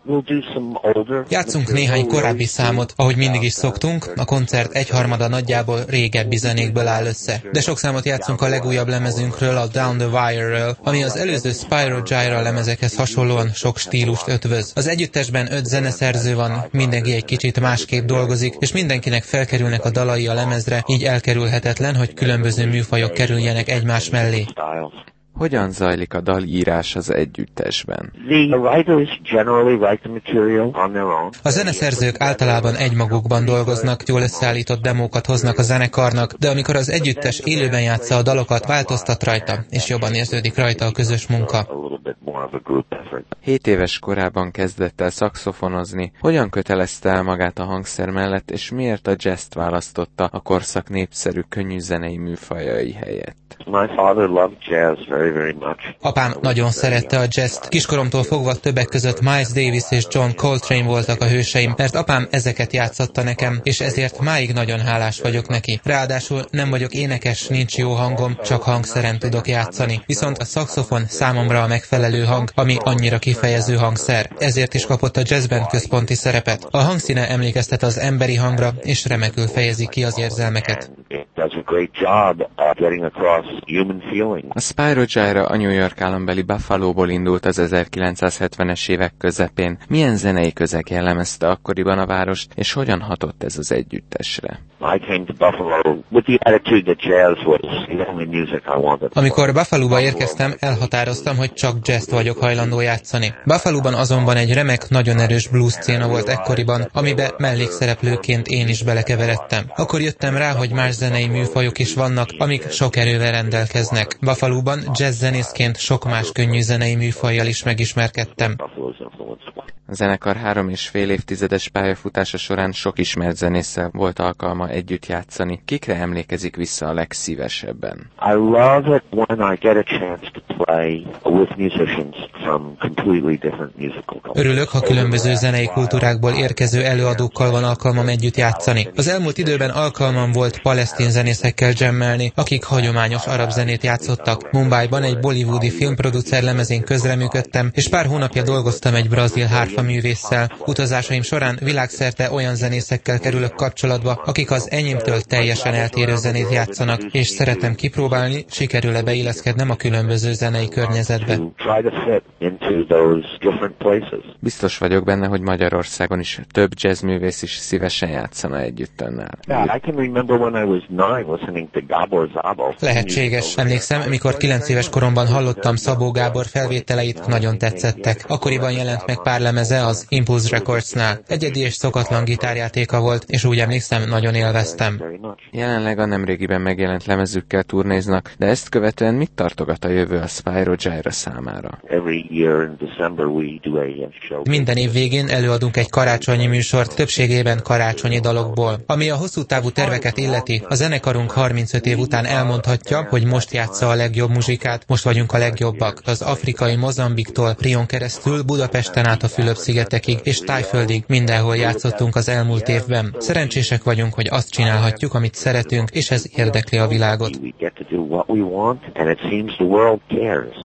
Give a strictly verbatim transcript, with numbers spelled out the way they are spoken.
Játszunk néhány korábbi számot, ahogy mindig is szoktunk, a koncert egyharmada nagyjából régebbi zenékből áll össze. De sok számot játszunk a legújabb lemezünkről, a Down the Wire-ről, ami az előző Spyro Gyra lemezekhez hasonlóan sok stílust ötvöz. Az együttesben öt zeneszerző van, mindenki egy kicsit másképp dolgozik, és mindenkinek felkerülnek a dalai a lemezre, így elkerülhetetlen, hogy különböző műfajok kerüljenek egymás mellé. Hogyan zajlik a dalírás az együttesben? A zeneszerzők általában egymagukban dolgoznak, jól összeállított demókat hoznak a zenekarnak, de amikor az együttes élőben játsza a dalokat, változtat rajta, és jobban érződik rajta a közös munka. Hét éves korában kezdett el szaxofonozni. Hogyan kötelezte el magát a hangszer mellett, és miért a jazzt választotta a korszak népszerű könnyű zenei műfajai helyett? Apám nagyon szerette a jazzt. Kiskoromtól fogva többek között Miles Davis és John Coltrane voltak a hőseim, mert apám ezeket játszotta nekem, és ezért máig nagyon hálás vagyok neki. Ráadásul nem vagyok énekes, nincs jó hangom, csak hangszeren tudok játszani. Viszont a szaxofon számomra a megfelelő hang, ami annyira kifejező hangszer. Ezért is kapott a jazzben központi szerepet. A hangszíne emlékeztet az emberi hangra, és remekül fejezi ki az érzelmeket. A Spyro Gyra a New York állambeli Buffalóból indult az ezerkilencszázhetvenes évek közepén. Milyen zenei közeg jellemezte akkoriban a várost, és hogyan hatott ez az együttesre? Amikor Buffalóba érkeztem, elhatároztam, hogy csak jazzt vagyok hajlandó játszani. Buffalóban azonban egy remek, nagyon erős blues szcéna volt ekkoriban, amibe mellékszereplőként én is belekeveredtem. Akkor jöttem rá, hogy más zenei műfajok is vannak, amik sok erővel rendelkeznek. Buffalóban jazzzenészként sok más könnyű zenei műfajjal is megismerkedtem. A zenekar három és fél évtizedes pályafutása során sok ismert zenésszel volt alkalma együtt játszani. Kikre emlékezik vissza a legszívesebben? Örülök, ha különböző zenei kultúrákból érkező előadókkal van alkalmam együtt játszani. Az elmúlt időben alkalmam volt palesztin zenészekkel jammelni, akik hagyományos arab zenét játszottak. Mumbaiban egy bollywoodi filmproducer lemezén közreműködtem, és pár hónapja dolgoztam egy brazil hárfa művésszel. Utazásaim során világszerte olyan zenészekkel kerülök kapcsolatba, akik az enyémtől teljesen eltérő zenét játszanak, és szeretem kipróbálni, sikerül-e beilleszkednem a különböző zenei környezetbe. Biztos vagyok benne, hogy Magyarországon is több jazzművész is szívesen játszana együtt önnel. Lehetséges. Emlékszem, mikor kilenc éves koromban hallottam Szabó Gábor felvételeit, nagyon tetszettek. Akkoriban jelent meg pár lemeze az Impulse Recordsnál. Egyedi és szokatlan gitárjátéka volt, és úgy emlékszem, nagyon élveztem. Jelenleg a nemrégiben megjelent lemezükkel turnéznak, de ezt követően mit tartogat a jövő a Spyro Gyra számára? Minden év végén előadunk egy karácsonyi műsort, többségében karácsonyi dalokból. Ami a hosszú távú terveket illeti, a zenekarunk harmincöt év után elmondhatja, hogy most játsza a legjobb muzsikát, most vagyunk a legjobbak. Az afrikai Mozambiktól Rion keresztül Budapesten át a Fülöp-szigetekig és Tájföldig mindenhol játszottunk az elmúlt évben. Szerencsések vagyunk, hogy azt csinálhatjuk, amit szeretünk, és ez érdekli a világot.